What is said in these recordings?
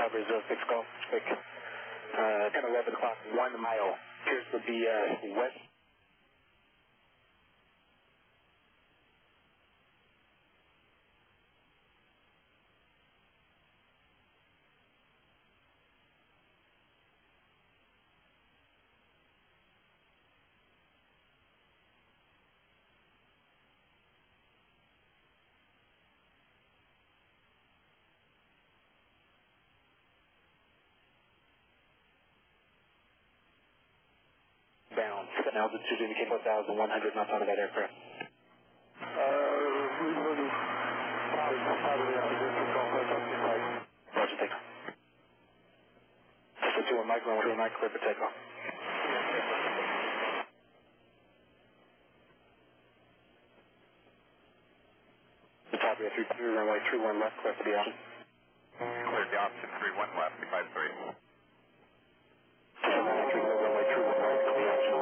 Tower 06 Golf, quick. 10:11 o'clock, 1 mile. Appears to be west. Bound. Altitude indicating 4,100 knots out of that aircraft. Roger, take off. Just 2 Mike, going 2 Mike, clear for takeoff. Tower 33, runway 31 left, clear for the option. Cleared the option 31 left, 53. Runway 31 right, clear the option.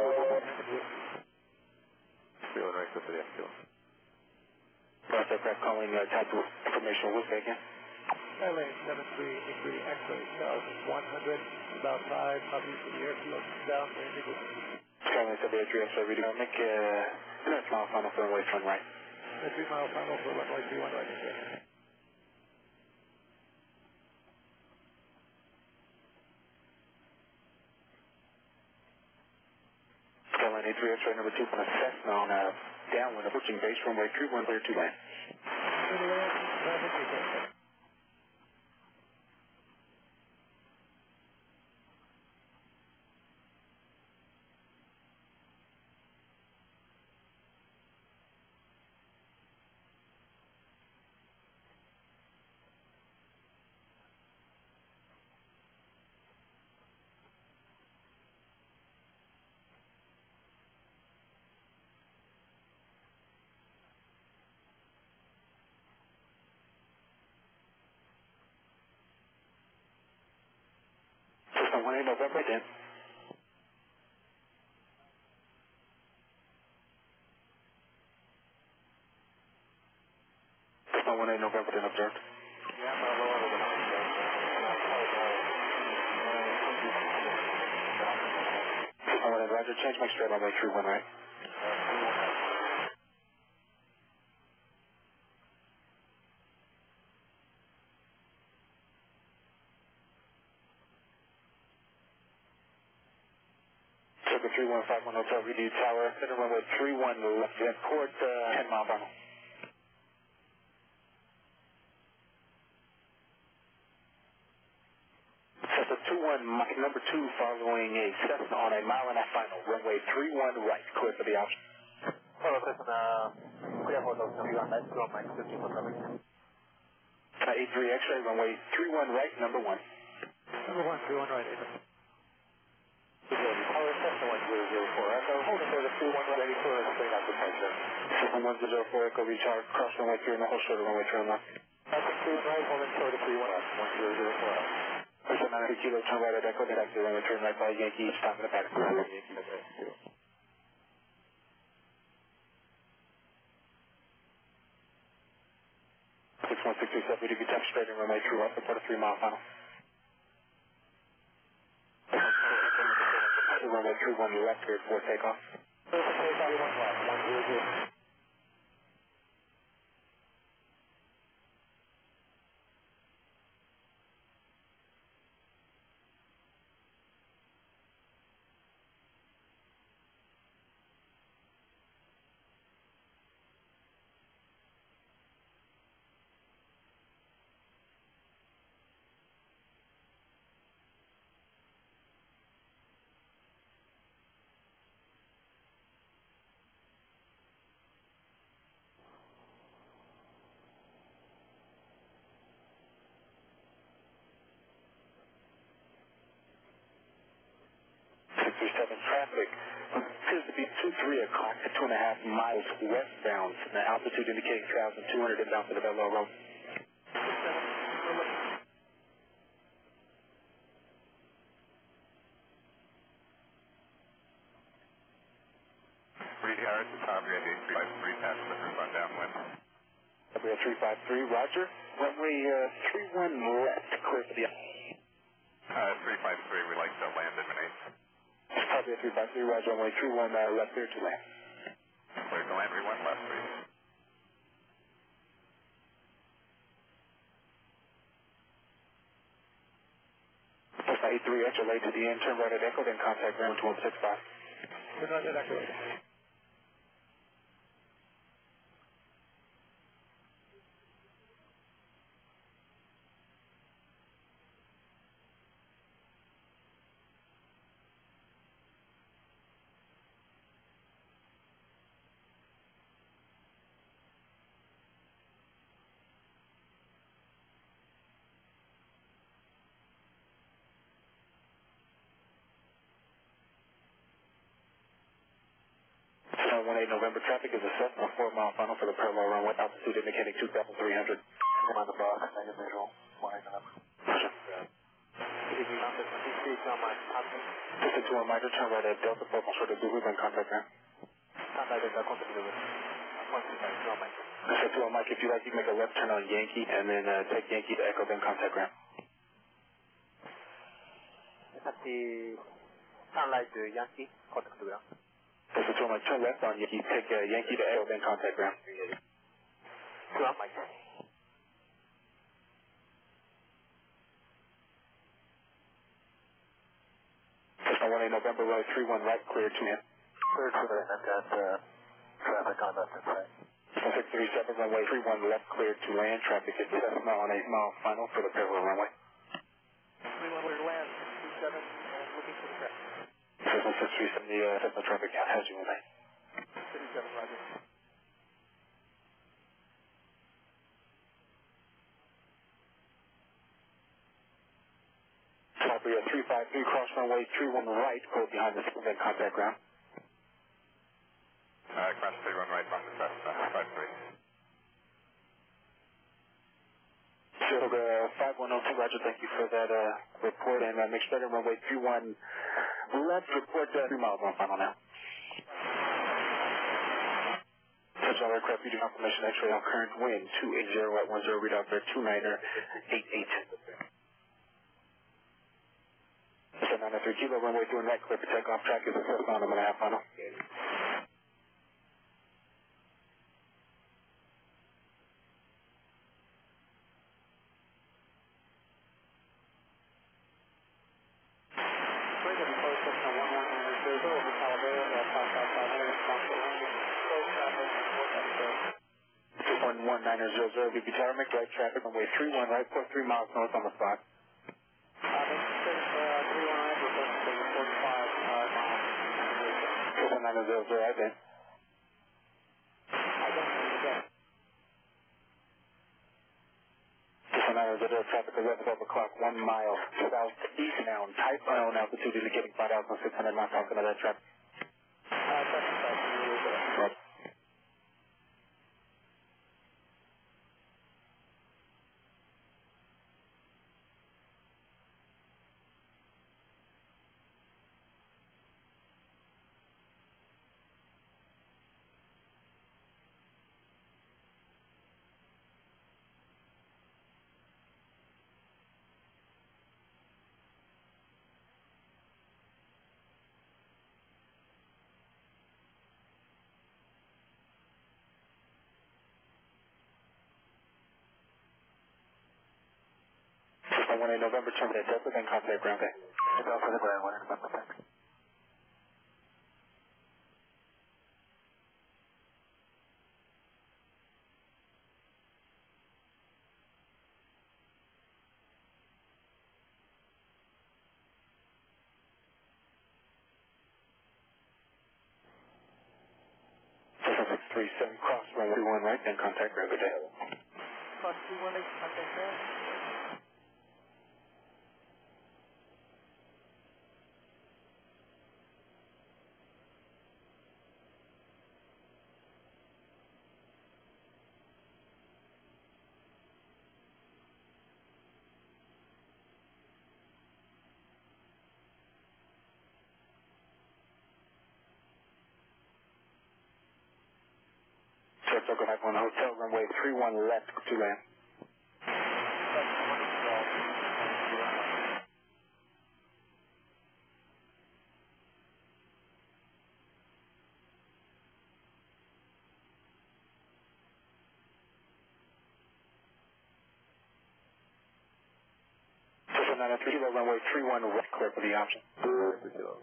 Feeling right for the FQ. First aircraft calling type of information with again. LA 73 degree X-ray, 1,100, about 5, copy for the airfield, downwind, eagle. Skyline 73 X-ray reading. Make next mile final for runway 31 right. 3 mile final for runway 31 right, okay. Skyline 83 X-ray number 2 from a Cessna on downwind approaching base runway 31 clear to land. Traffic is Cessna 18 November 10. Cessna 18 November 10 observed. Cessna 18 Roger, change my straight runway 31 right. Circle 3151 Hotel Redo Tower, center runway 31 left, port 10 mile final. Cessna 21 Mike number 2 following a Cessna on a mile and a final, runway 31 right, clear for the option. Hello, Cessna. Clear for those 31 right, 2 Mike, 15 for coming. 83 X-ray, runway 31 right, number 1. number 1, 31 right, amen. Tower Cessna 1004 Echo, holding for the 21 ready for straight out departure. Cessna 104 Echo, recharge, cross runway 3 and the whole short runway 3 left. Traffic 31 right, holding for the 31 left, 1004 Echo. Cessna 90 kilo, turn right at Echo, get back to runway 3 right by Yankee, each time in the back. Yankee, 6167, we do get touch straight in runway 3 right, report a 3 mile final. Runway 31 left here for takeoff. 31 left, 100. Traffic appears to be 23 o'clock at 2.5 miles westbound. The altitude indicating 1,200 inbound to the Bell Road. Reed Harris, Tabria 8353, passenger run downwind. Tabria 353, roger. Runway 31 left, clear for the 353, we'd like to land in Minate. Copy 353, Roger, runway 31 left clear to land. Clear to land, 31 left, please. Cessna 83, enter late to the end, turn right at Echo, then contact ground 2165. Turn right at Echo. Cessna 18 November traffic is assessed on a 4-mile final for the parallel runway, altitude indicating 2,300. I'm on the box, negative visual, flying up. Roger. Speaking on this, please on my contact. Just a 2 on Mitre, turn right at Delta, Purple short of Zulu, then contact ground. Contact is contact with 125, on my. Just a 2 on Mike, if you like, you can make a left turn on Yankee, and then take Yankee to Echo, then contact ground. At the sunlight Yankee, contact ground. Just a 2 on Mike, turn left on Yankee, take Yankee to Echo, then contact ground. 2 on Mike. Cessna 18 November, runway 31 right, clear to him. Clear to land, I've got traffic on left and right. Cessna 637, runway 31 left, clear to land, traffic is Cessna on 8-mile final for the parallel runway. 31 clear to land, 67, and looking for the track. Cessna 637, the Cessna traffic has you in there. 37, Roger. Copy 353, cross runway 31 right, pull behind the screen, then contact ground. Cross 31 right on the Cessna, 53. Silver 5102, Roger, thank you for that report, and make sure that runway 31 left, report 3 miles on final now. Touch all aircraft, you do confirmation X-ray on current wind, 280 at 10, readout there, 29er 88. 793 kilo, runway 31 right, clear for takeoff, track is assessed on 1.5 final. One 1900, VP Tower, make right traffic, runway 31 right, port 3 miles north on the spot. 900, right then. Just 900, traffic 11 o'clock, 1 mile southeast now, type unknown altitude indicating 5,600 miles talking to that traffic. Roger. Cessna 18 November, terminate Delta, then contact ground bay. Delta to ground, 1 November, thanks. Cessna 637, cross runway 31 right, then contact ground bay. Cross 218, contact ground. Circle back on hotel, runway 31 left to land. 793 Kilo, runway 31 right, clear for the option. 3 Kilo.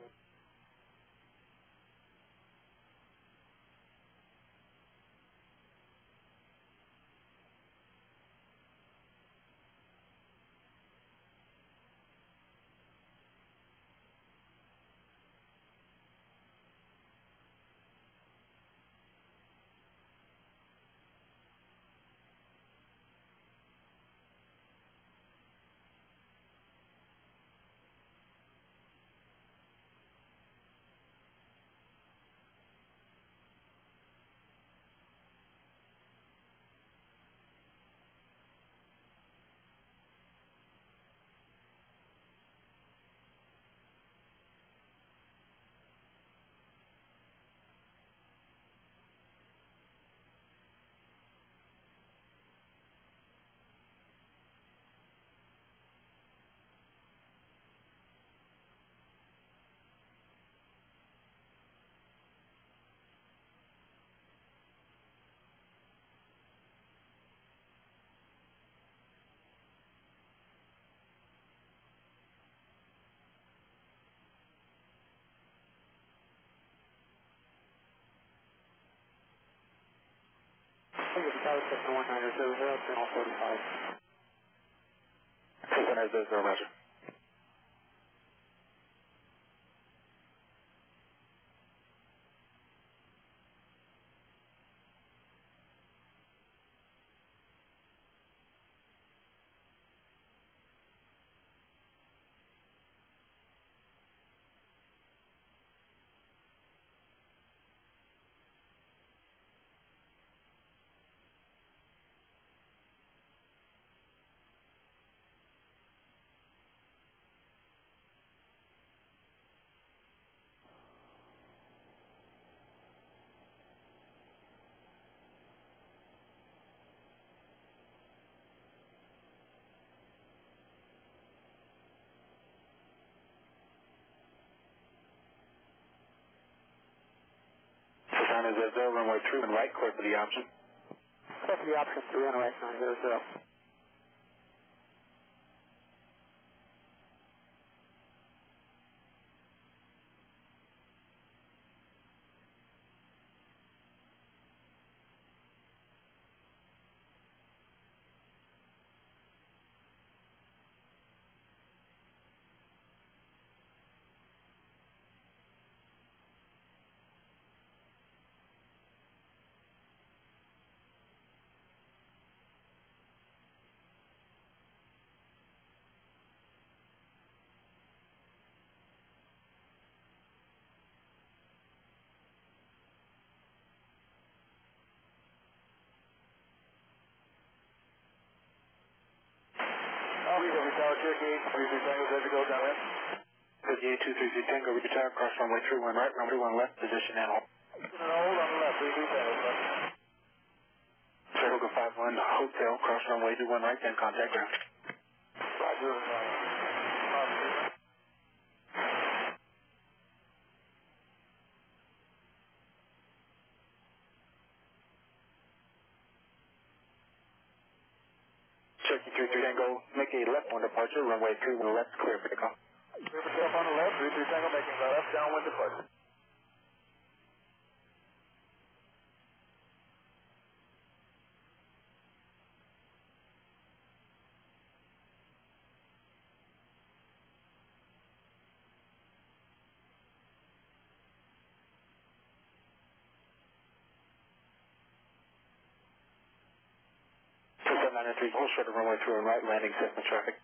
Tower 71900, channel 45. 790, roger. China 0, runway 31 right, clear for the option. Clear for the option, 3 on right, 900. Tower, Cherokee 823 Tango, good to go, down wind. Cherokee 823 Tango, reach tower, cross runway 31 right, runway 1 left, position and hold. Hold on the left, 33 Tango, left. Saratoga 51 Hotel, cross runway 21 right, then contact ground. Roger, Cherokee 33 Tango, make a left one departure, runway 31 left, clear for the call. Clear for takeoff on the left, 33 Tango, making the left downwind departure. Three, hold short of runway 31 right, landing Cessna traffic.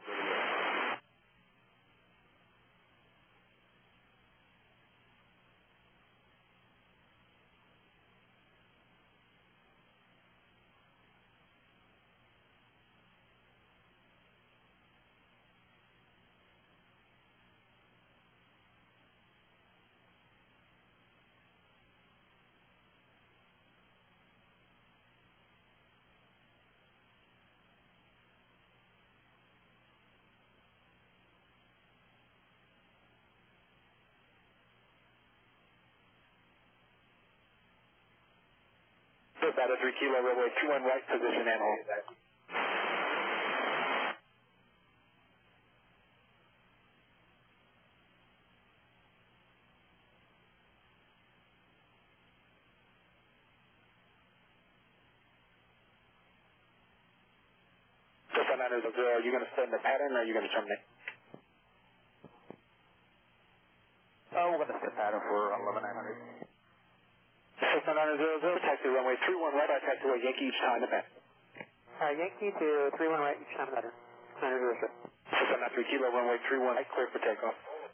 About a 3 Kilo, runway 21 right, position and hold. 900, are you going to stay in the pattern or are you going to terminate? We're going to set pattern for 11900. Cessna 900, taxi runway 31 right, I taxiway Yankee each time in the pattern. Yankee to 31 right, each time pattern. 900, sir. Cessna 3 Kilo, runway 31 right, clear for takeoff.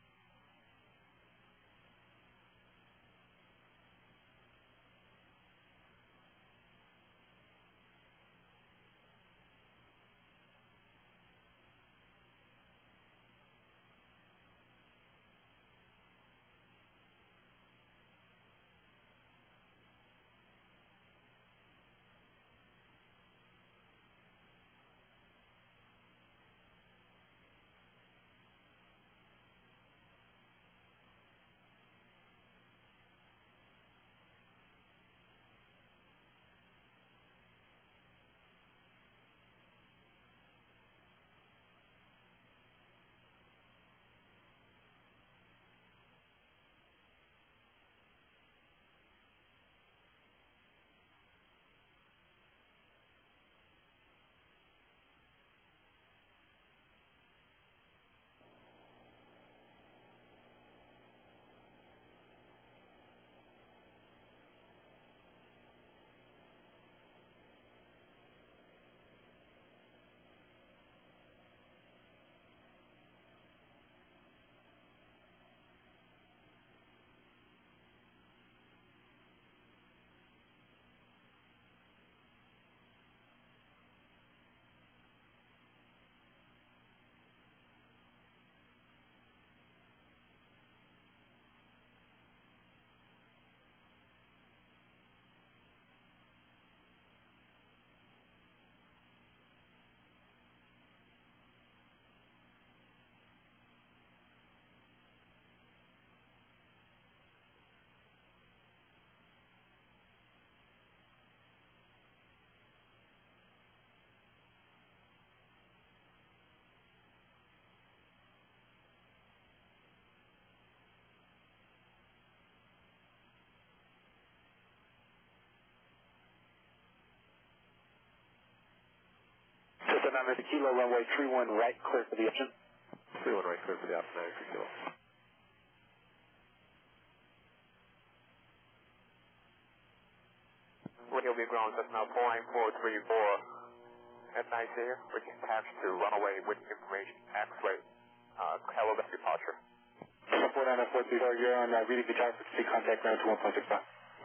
Cessna 900 Kilo, runway 31 right, clear for the option. 31 right, clear for the option, 93 Kilo. Radio be ground, that's now 49434 at night here, which is attached to runaway with information, X-ray, hello, that's departure. 49434, you're on reading the tower frequency, contact ground to 1.65.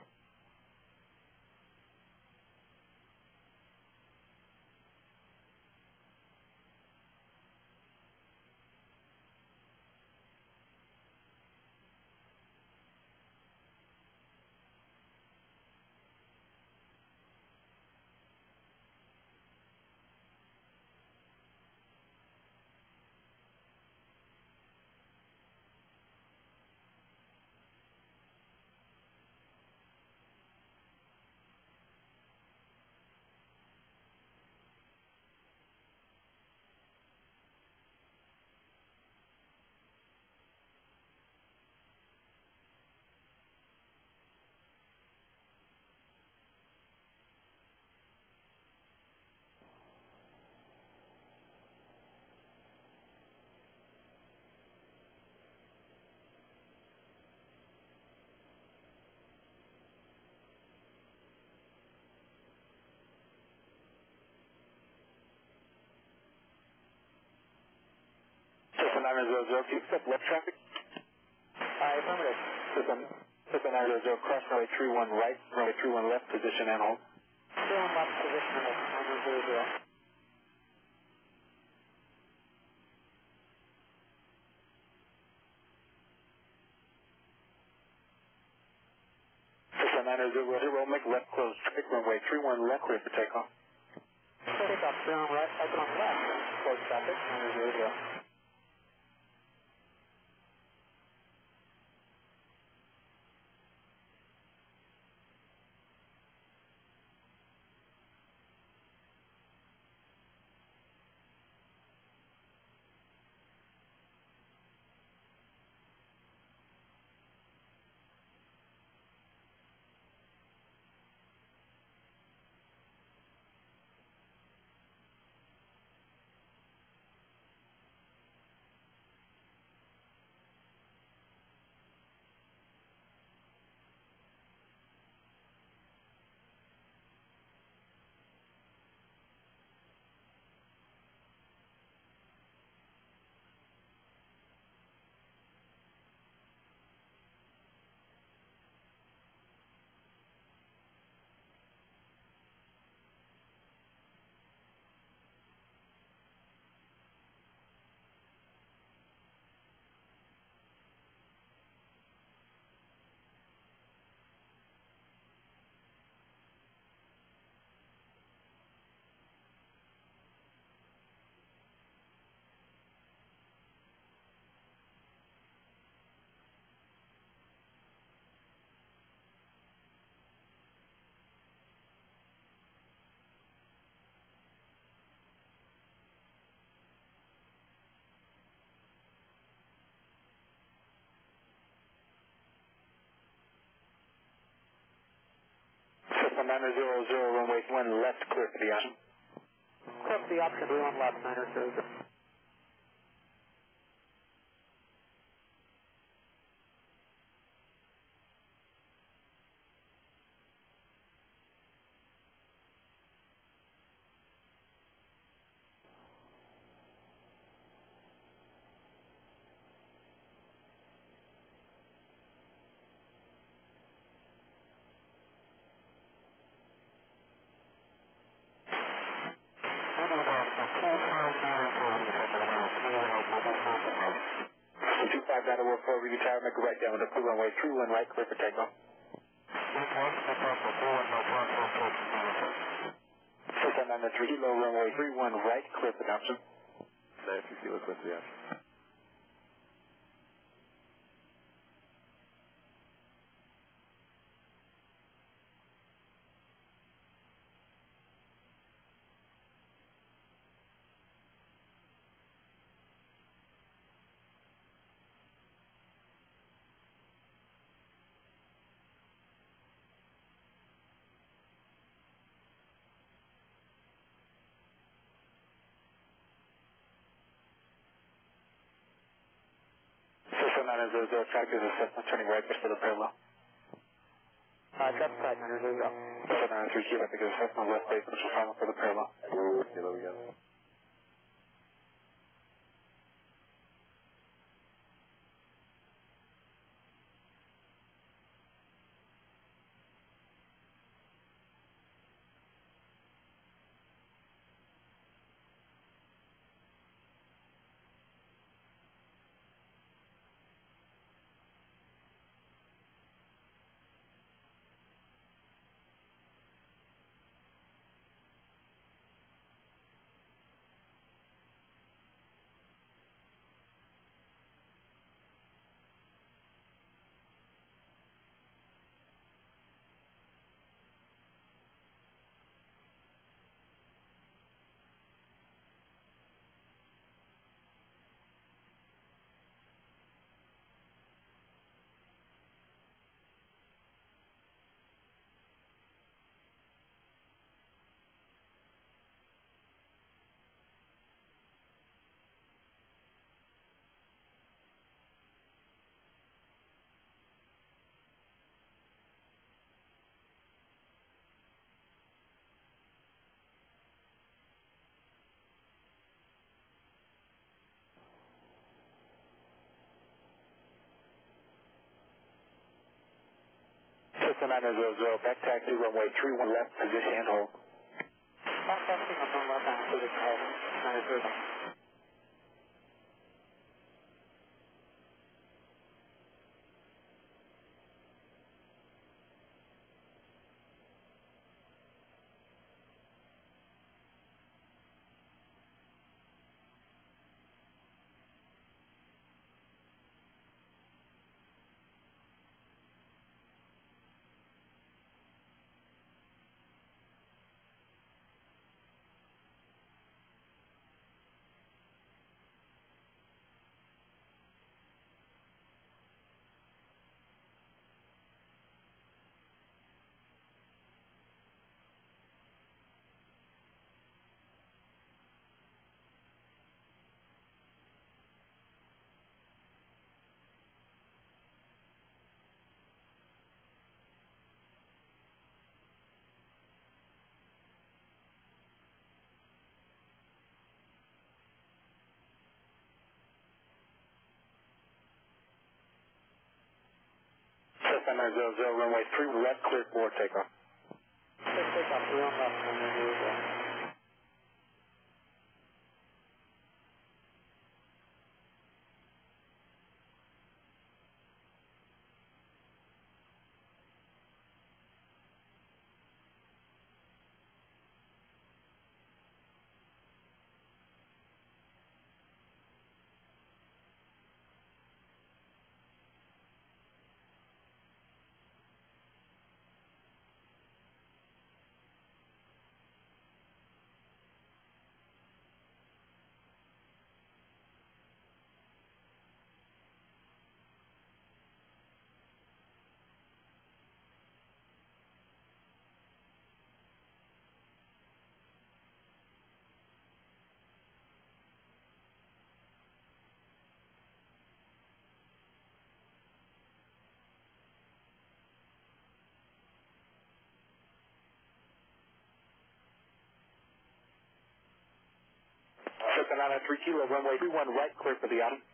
Cessna 900, can you accept left traffic? Affirmative. Cessna 900, cross runway 31 right, runway 31 left, position and hold. 31 left, position and hold, 900. Cessna 900, make left close, traffic runway 31 left, clear for takeoff. Takeoff, 31 right, exit on left, close traffic, 900. 900, runway 1 left, clear for the option. Clear for the option, 1 left, 900. We can try to make a right down with the full runway 31 right, clear for takeoff. 693, kilo runway 31 right, clear for the option. 960, clear for the option. Traffic is assessment, turning right for the parallel. Traffic side, 900. 793, kilo, I think it's assessment left base, initial final for the parallel. Kilo again. Cessna 900, back taxi, runway 31 left, position and hold. Back taxi, on left, and position hold, 900. Cessna 900, runway 3 left, clear for takeoff. Clear takeoff, 1 left, 900. 993 Kilo, runway 31 right, clear for the outing.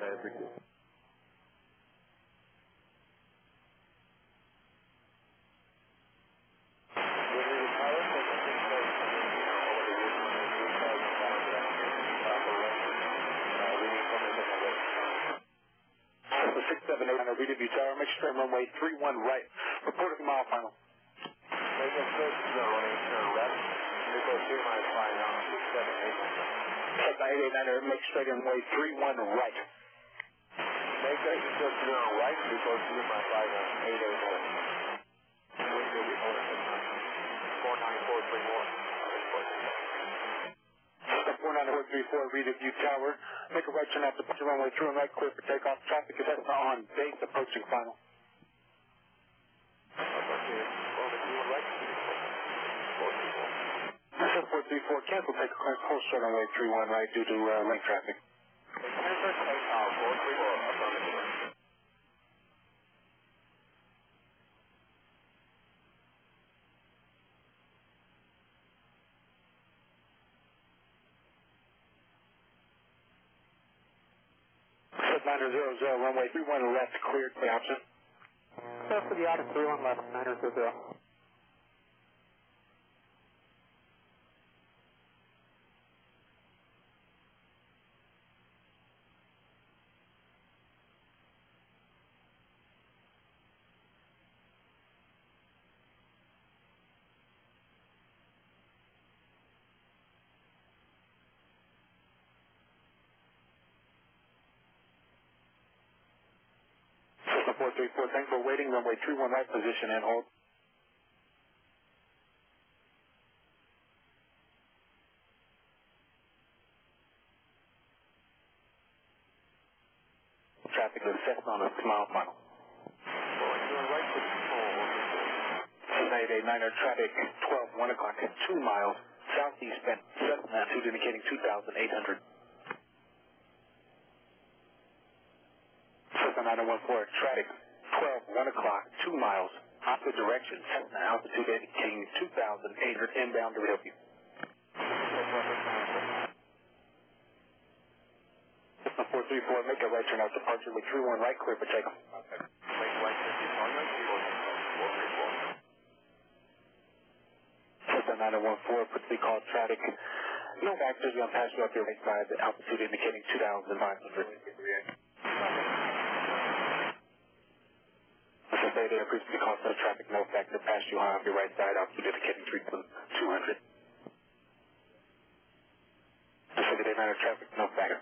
Cessna 678 on a Redeview Tower, make sure runway 31 right, reporting mile final. Make a switch to running turn left, equal 2 miles flying on 678. Cessna 889, make straight runway 31 right. Make a switch to right, equal 2 miles flying on 889. Wind will be holding at 49431. 49434 Redeview Tower, make a right turn out departure runway 31 right, clear for takeoff. Traffic is Cessna on base, approaching final. Cessna 434, cancel takeoff, hold short runway 31 right due to lane traffic. Cancel takeoff 434, affirmative. Cessna 900, runway 31 left, cleared for the option. Clear for the outing, 31 left, 900. Cessna 434, thanks for waiting, runway 31 right, position and hold. Traffic is Cessna on a mile final. Cessna 889er, traffic 12, 1 o'clock at 2 miles, southeast bend, Cessna altitude indicating 2,800. Cessna 914, traffic 12, 1 o'clock, 2 miles, opposite direction, Cessna altitude indicating 2,800, inbound to Redeview. Cessna 434, make a right turn out departure with 31 right, clear for takeoff. Cessna 914, quickly call traffic. No factors, you'll pass you up your right side, the altitude indicating 2,500. Cessna 889, previously called no traffic, no factor, pass you high off your right side, altitude indicating 3,200. Cessna 889, traffic, no factor.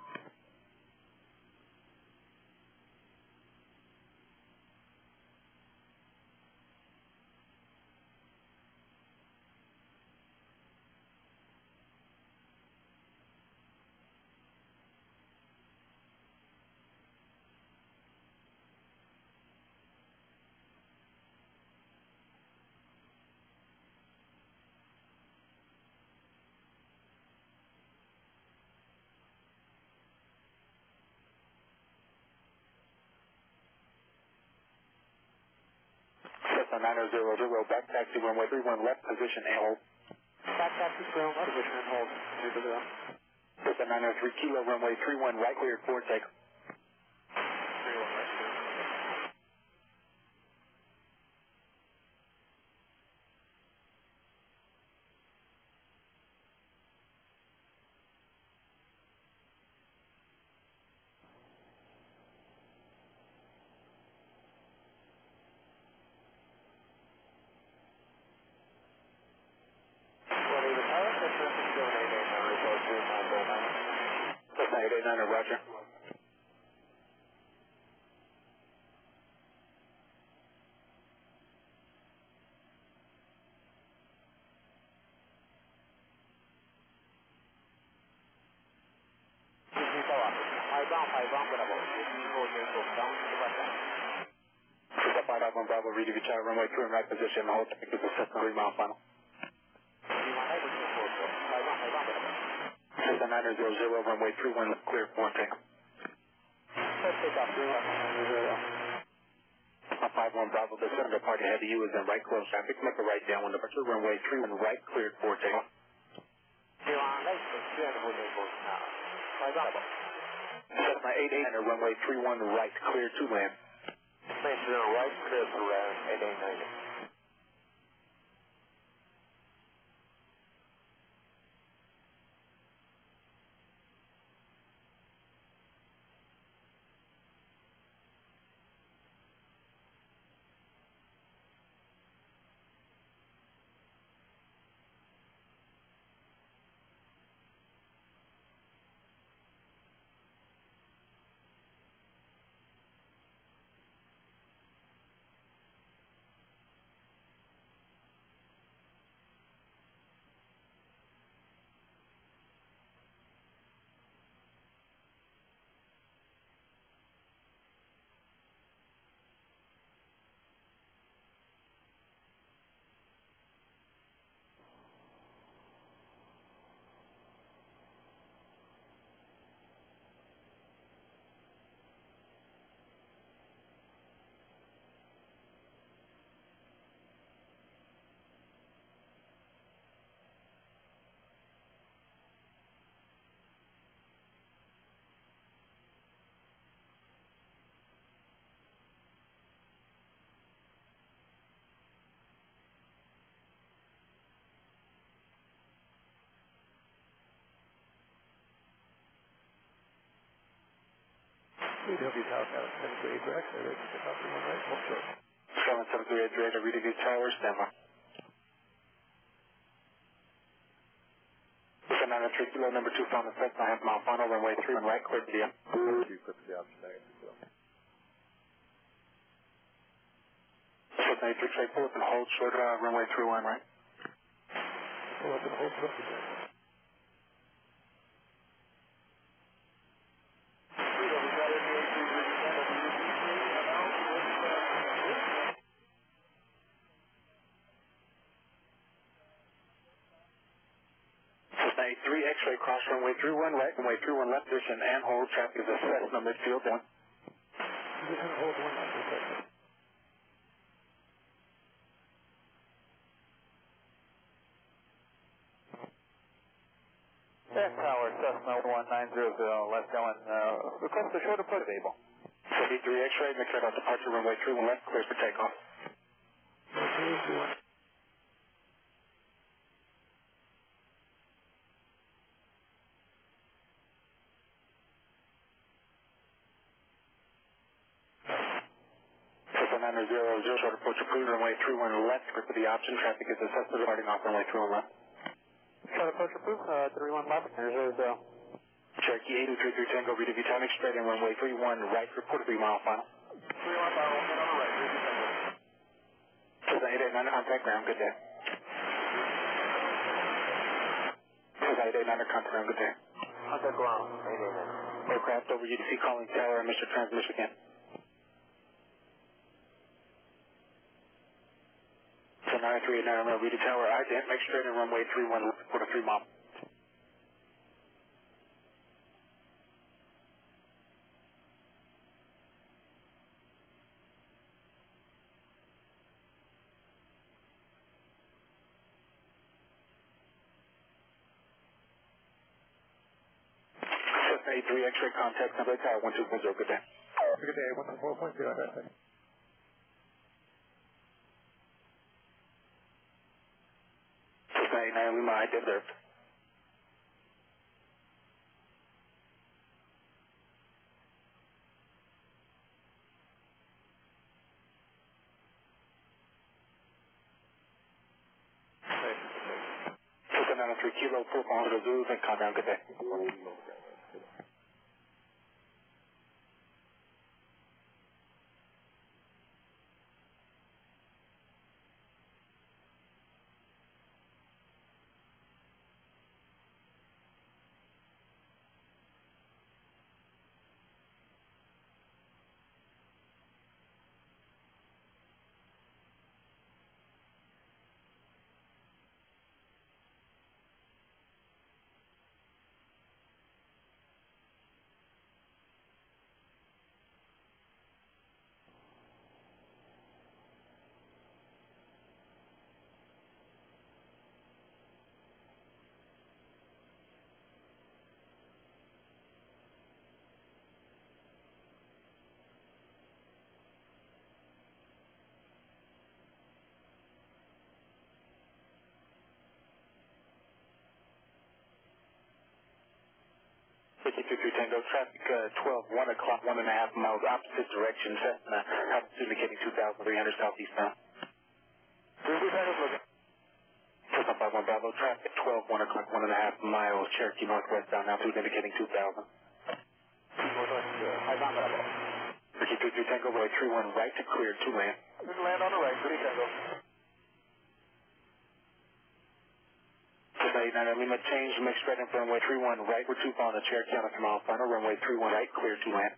Cessna 900, back taxi runway 31 left, position and hold. Back taxi, ground, position and hold. Cessna 903 Kilo, runway 31 right, cleared for takeoff. Cessna 889, roger. Cessna 551 Bravo, Redeview Tower, runway 31 right, position and hold. Take the Cessna 3 mile final. Cessna 900, runway 31 left, cleared for takeoff. Cessna 51 Bravo, the center departure ahead of you is in right close traffic. Make a right downwind departure, runway 31 right, cleared for takeoff. Audible. Cessna 889 runway 31 right, clear to land. Maintain on right, clear to land, 889. WW Tower, 738 direct, Falcon 1 right, hold short. 738 direct, WW Tower, standby. 793 kilo, number 2, found the Cessna, half mile final, runway 31 right, clear to the up. 2, clear to the option, negative. Cessna 83 trade, pull up and hold short, runway 31 right. Pull up and hold short again. Cessna 83 X-ray, cross runway 31 right, runway 31 left position, and hold, traffic is a Cessna midfield 1. Position hold 1 left for a second. Tower, Cessna 1900, left going, request a short approach, Able. 83 X-ray, make sure about departure, runway 31 left, clear for takeoff. 31. Cessna 900, short approach approved, runway 31 left, clear for the option, traffic is a Cessna departing off runway 31 left. Short approach approved, 31 left, here's Cherokee 823 Tango, VDV timing straight in runway 31 right, report 3 mile final. 31 final, on the right, Cessna 889 contact ground, good day. Cessna 889 contact ground, good day. contact ground, 889. Aircraft over UTC calling tower, Mr. Transmission again. So 9389 on VD Tower, ident, make straight in runway 31 left, report 3 mile. Cessna 83 X-ray contact number tower 1210, good day. Good day, 124.0, that's it. Cessna 89 Lima, ident observed. Cessna 903 Kilo, pull up on the Zulu, and countdown, good day. Ricky 23 Tango, traffic 12, 1 o'clock, 1.5 miles opposite direction, Cessna, altitude indicating 2,300 southeastbound. 23 Tango, looking. Cessna 51 Bravo, traffic 12, 1 o'clock, 1.5 miles, Cherokee northwestbound, altitude indicating 2,000. Northwest, 51 Bravo. Ricky 23 Tango, runway 31 right to clear to land. Land on the right, 3 Tango. Cessna 89 Lima, change, make straight in for runway 31 right, we're 2 on the Cherokee on a mile final, runway 31 right, clear to land.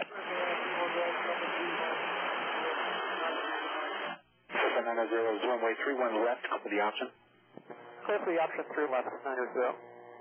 Cessna 90 is runway 31 left, copy the option. Clear for the option 3 left, 90.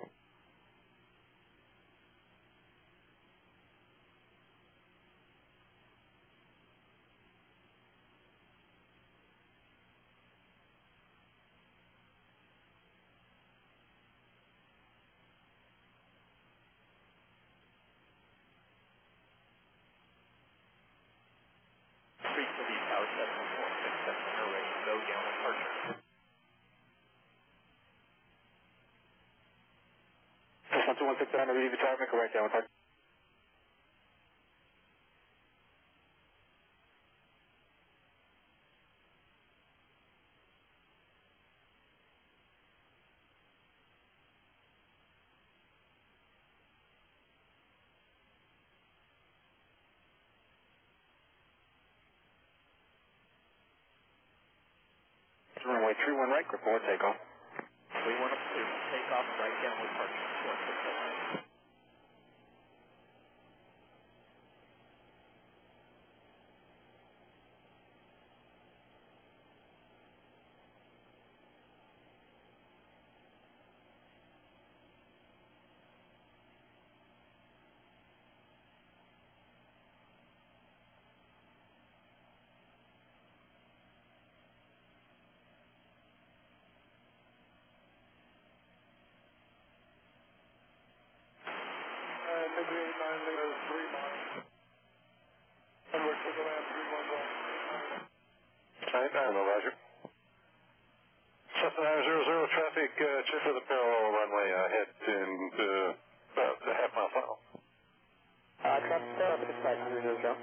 Cessna 216 ready to retire, make a right down. Runway 31 right, grip forward, takeoff. 31 up to takeoff, right downward departure. 467. Degree 89 meters, 3 miles. And we're to the land 311. 99, Roger. Cessna 900 traffic, check for the parallel runway ahead in about a half mile final. Traffic is 500.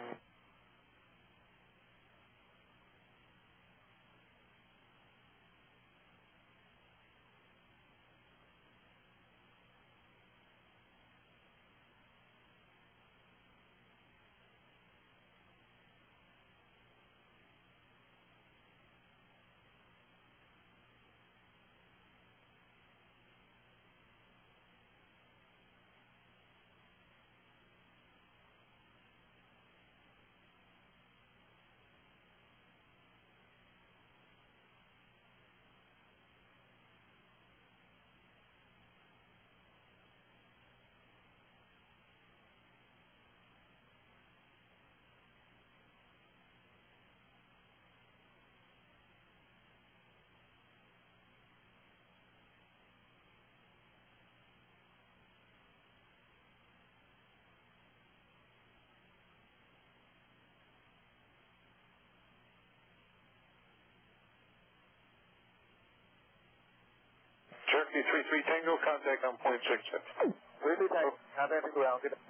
Cherokee 33 Tango, contact on point 66. 33 Tango, contact the ground. Good.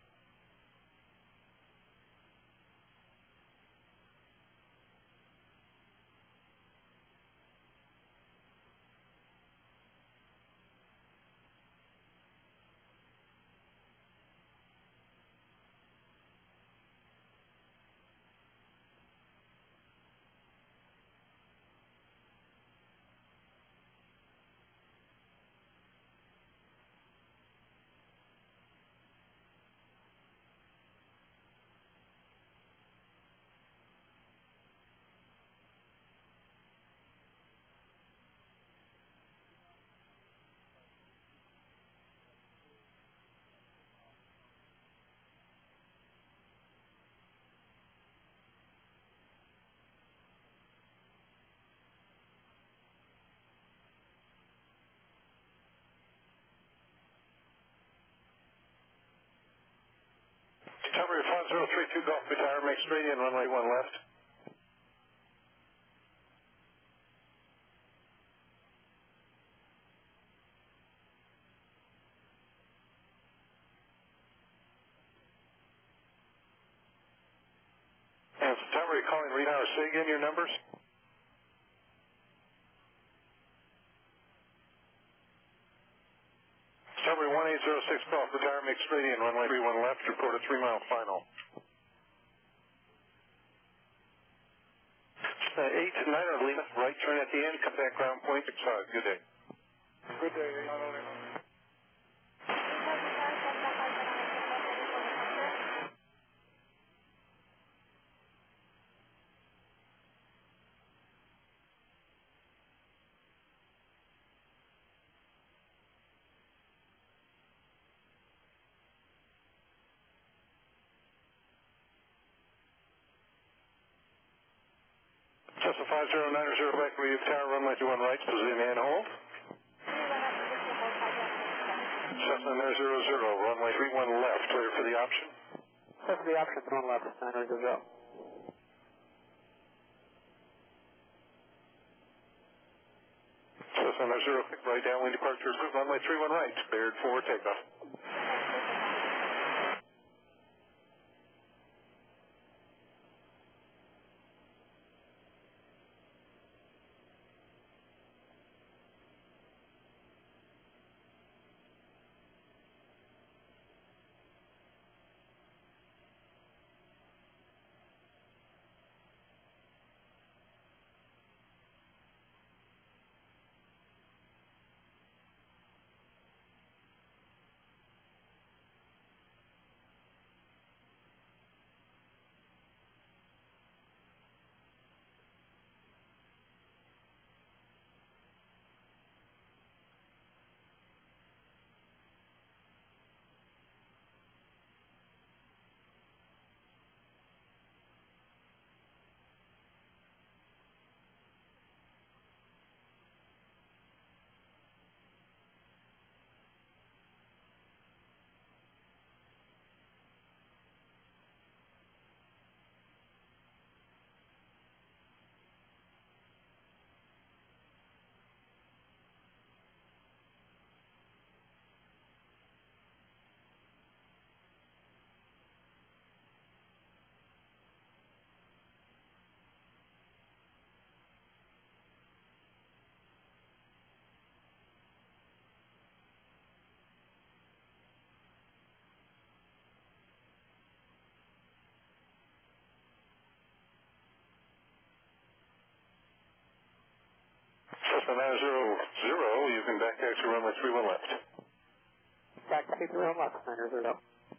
Tower 1032 Golf Tower, make straight in, runway 1 left. calling Retower. Say again your numbers. Discovery 1806 Golf, Retower, make straight in, runway 31 left, report a 3-mile final. 8-9 Lima, right turn at the end, come back ground point, 65, good day. Good day, 8 Lima. Cessna 5090 back to Tower, runway 21 right, position and hold. Cessna 900, runway 31 left, clear for the option. Clear for the option, 1 left, 900. Cessna 90, right downwind departure, runway 31 right, cleared for takeoff. Cessna 900, you can back taxi runway 31 left. Back taxi 31 left, 900.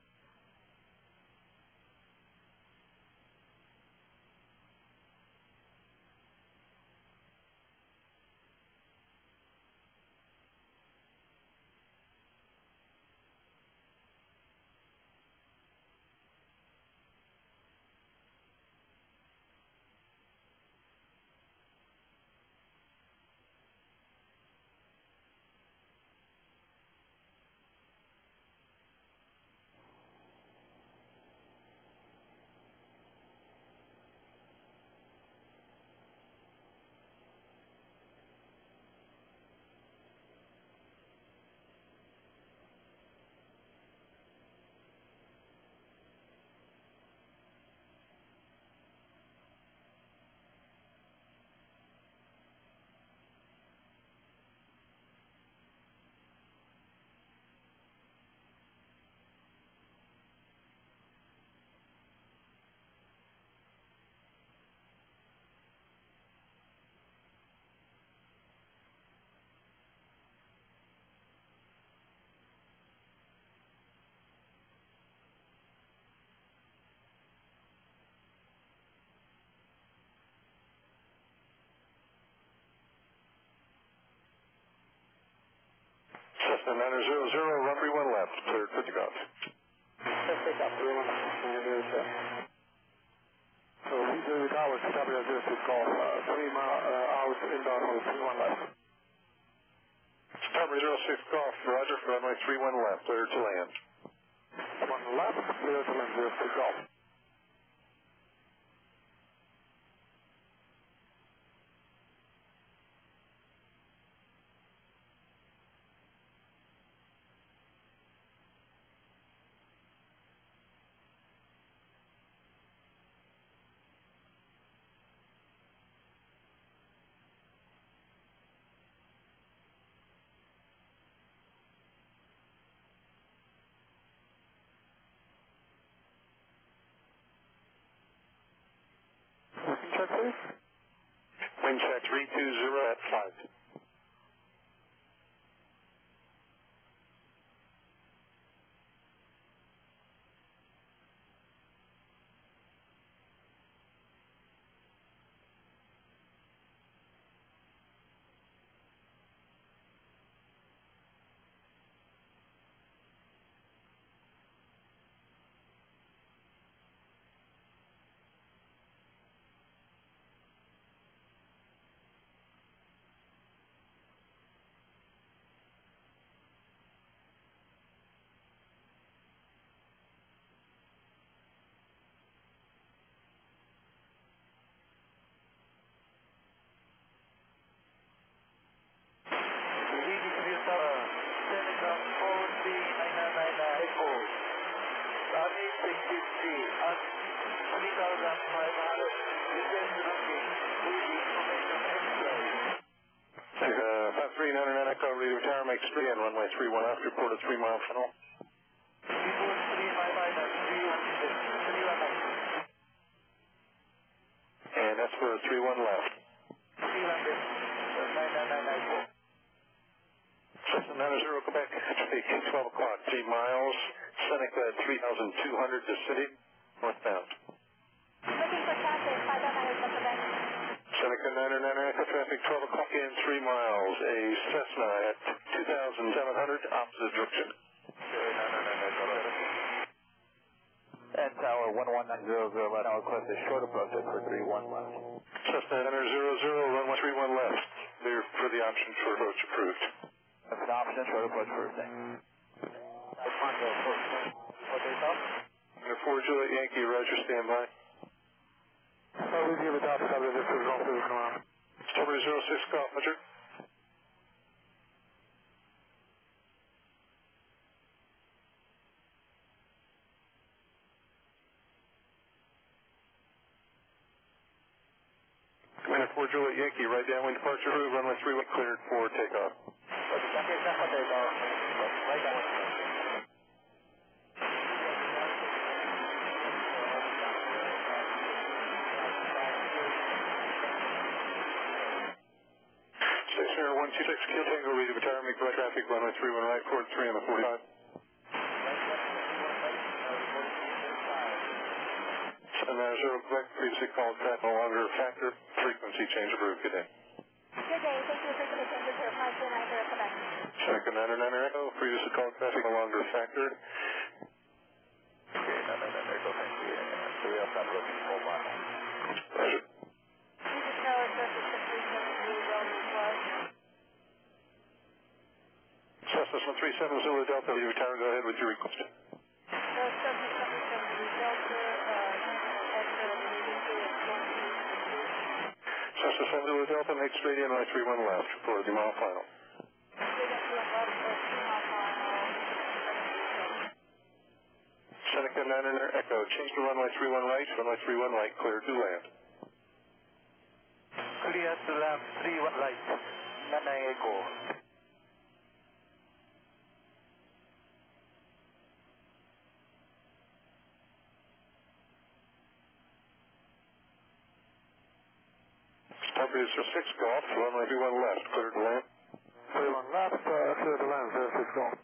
Cessna 900, run 31 left, cleared for takeoff. Clear for takeoff, 31 left, 900. So we do the tower, Discovery 06 Golf, 3 hours inbound on 31 left. Discovery 06 Golf, roger, runway 31 left, cleared to land. 1 left, clear to land, 06 Golf. check, please. Wind check 320 at 5. Echo, read return, make straight in, runway 31 left, report a 3 mile final. And that's for 31 left. Cessna 90 Quebec, traffic 12 o'clock, 3 miles, Seneca at 3,200 to city, northbound. Looking for traffic, 509 Quebec. Seneca 99 Echo, traffic 12 o'clock in 3 miles, a Cessna at 2,700, opposite direction. And Tower 11900, right now request a short approach for 31 left. Cessna 900, runway 31 left, clear for the option for approach approved. That's an option, short approach first thing. What they thought? 4 Juliet Yankee, Roger, standby. We give it up, this is Golf 6 Strawberry 06 Golf, Roger. Commander 4 Juliet Yankee, right downwind departure route, runway 31 cleared for takeoff. Right down. Stationer 126 Kilo Tango, ready to retire, make right traffic, runway 31 right, court 3 on the 45. Quebec, previously called track no longer factor, frequency change approved. Good day. Good day, thank you for frequency changes here, 5290 Quebec. Seneca 99 Echo, previously called traffic no longer factor. Okay, 99 Echo, thank you. So we have that looking for one. Pleasure. Music Tower, surface 6373, Wellman Plus. Cessna 137 Zulu Delta, ready to retire, go ahead with your request. Surface 773 Delta, Cessna 7 Zulu Delta, make straight in, right 31 left, for the mile final. Seneca 99 Echo, change to runway 31 right, clear to land. Clear to land, 31 right. 99 Echo. Starbreeze 06 Golf, runway 31 left, clear to land. 31 left, clear to land, 06 Golf.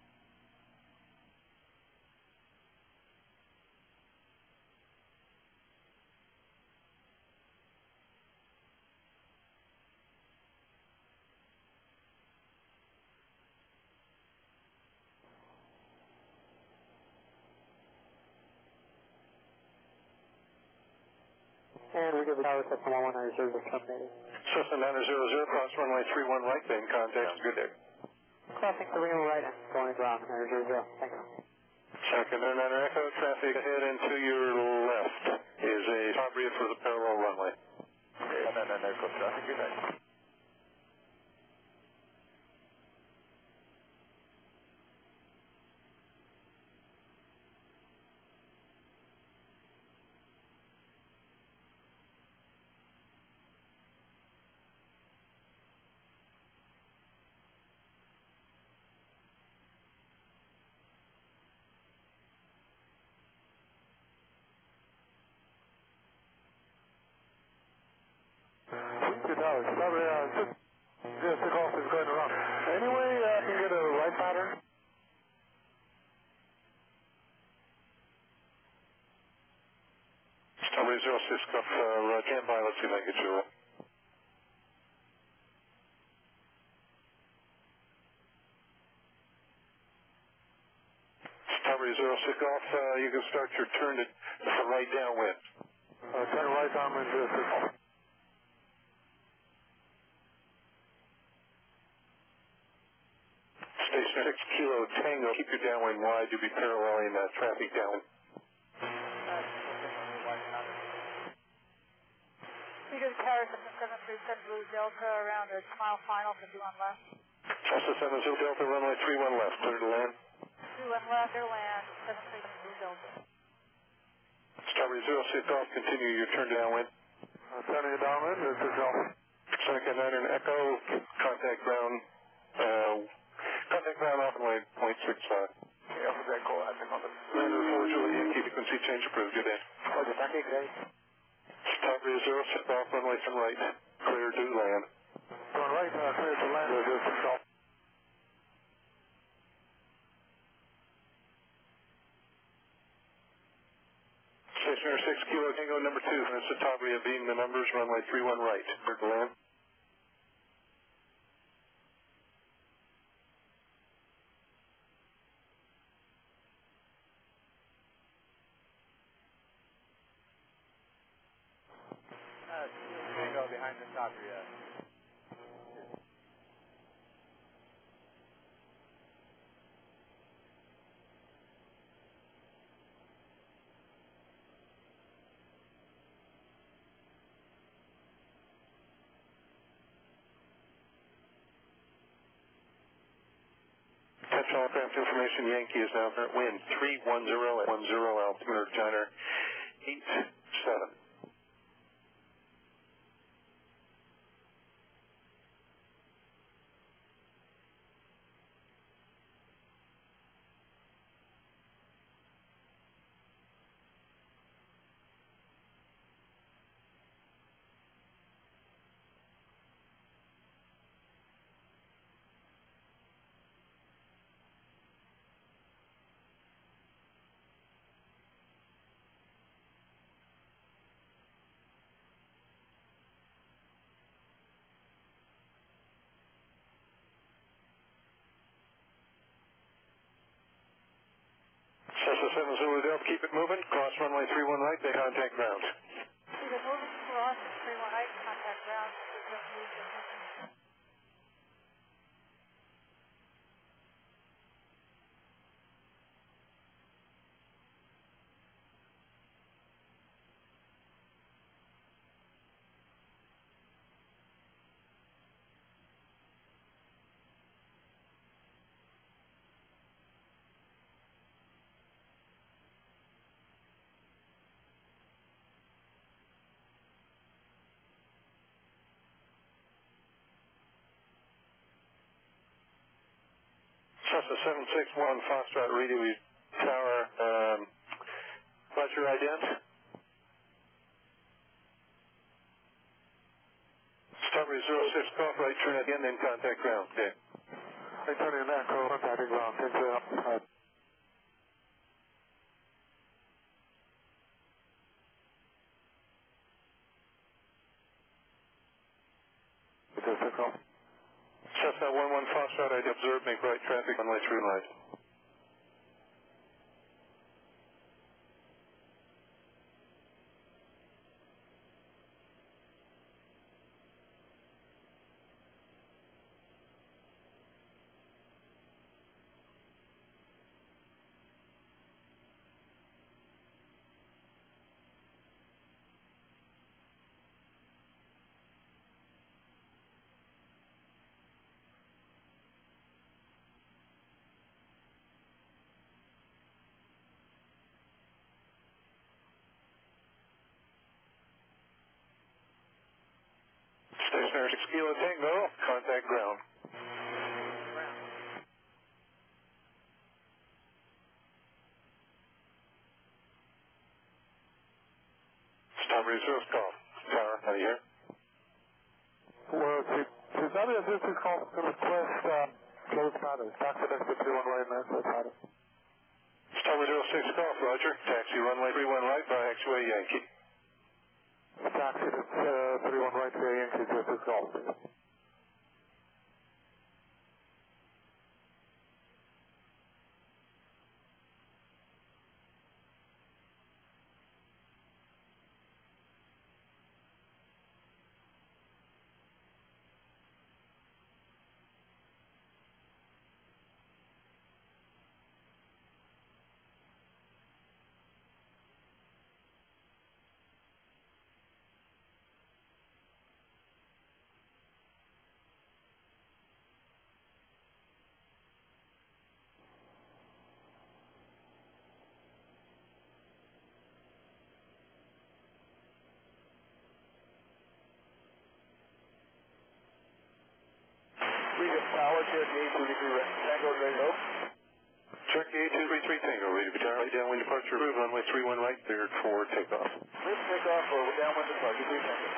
And we give the tower Cessna 119 service terminated. Cessna 900, cross runway 31 right, then contact. Good day. Crossing 31 right and going ground, 900. Thank you. Seneca 99 Echo, traffic ahead and to your left is a Starbreeze for the parallel runway. Okay, 99 Echo, traffic, good day. Tower. Discovery, just took off is going around. Any way I can get a right pattern? Discovery 06 Golf, stand by, let's see if I can get you right. Discovery 06 Golf, you can start your turn to right downwind. Turn right downwind, 06 Golf. Station 6 Kilo Tango, keep your downwind wide, you'll be paralleling traffic downwind. Peter Tower, 737 Blue Delta, around a mile final for 21 left. Cessna 70 Delta, runway 31 left, clear to land. 21 left, clear land, 737 Blue Delta. Discovery 06 Golf, continue your turn downwind. Turning downwind, 06 Golf. Seneca 9 and Echo, contact ground, off and wide, 0.65. Yeah, for that call, I think on the... Lander 4 Juliet, frequency change approved, good day. Okay, thank you, great. Discovery 06 Golf, runway from right, clear to land. Going right, clear to land, 06 Golf. Stationer 6 Kilo Tango number 2, and Citabria being the numbers, runway 31 right, clear to land. Tango behind the Citabria. Attention all craft information, Yankee is now current wind 310 at 10 altimeter China 87. Cessna 7 Zulu Delta, keep it moving. Cross runway 31 right, they contact ground. Peter, moving across, 31 right, contact ground, 2 Cessna 761 Foxtrot Radio Tower, what's your ident? Discovery 06 Golf, right turn again, then contact ground. Okay. Right turning Echo, contacting ground, 10 to up. Cessna 11 Foxtrot, I observe, make right traffic, runway 3 right. Stationer 6 Kilo Tango, contact ground. Discovery 06 Golf, tower, out of here. Well, to WS6 call request close pattern. Taxi next to 31 right, man. Close pattern. Tower 06 Golf, Roger. Taxi runway 31 right by X-Way Yankee. Taxi to 31 right via Yankee 06 Golf, please. Freedom Tower, Cherokee 823 Tango, ready to go. Cherokee 8233 Tango, ready to be downwind departure approved, runway 31 right, cleared for takeoff. Clear for takeoff or downwind departure, 3 Tango.